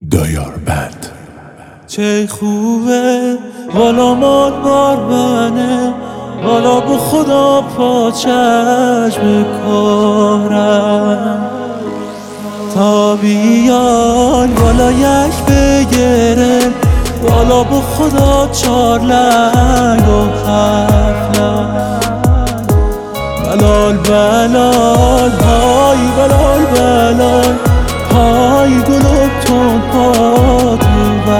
دایار بند. چه خوبه والا مال بار منه، والا به خدا پاچش بکارم تا بیان والا یک بگیرم، والا به خدا 4 لنگ و 7 لنگ. بلال بلال های بلال بلال های گلوب تون پاتو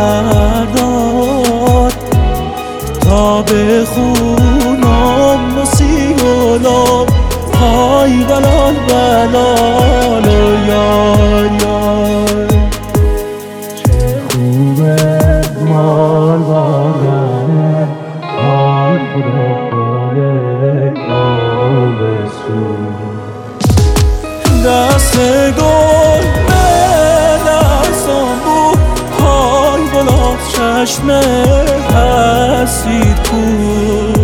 بردار تا بخونم موسیقلاب های بلال بلال و یار یار. چه خوبه مال بارنه های خدا پاره آبسو دست گل به دستم بود های بلاد چشم حسید بود.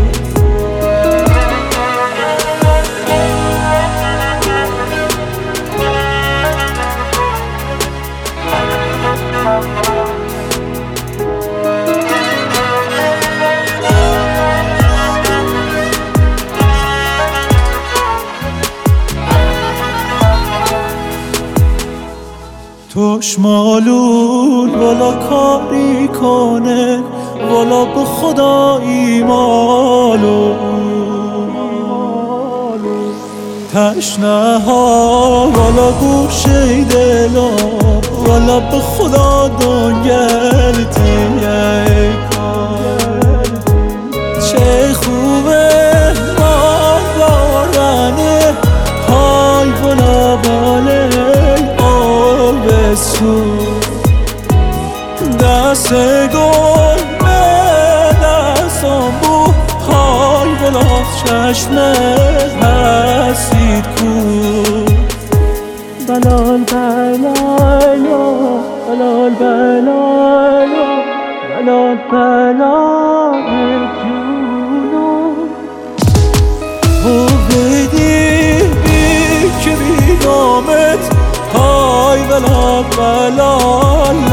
توش مالون والا کاری کنه، والا به خدا ایمالو تشنه ها والا گوشه دلا، والا به خدا دنگل تیه کار. چه خوبه مال بارنه های والا باله دست گل به دستم بود های بلاد چشم حسید کود. بلال بلال بلال بلال بلال بلال جونم او بدی که بی نامت های بلال بلال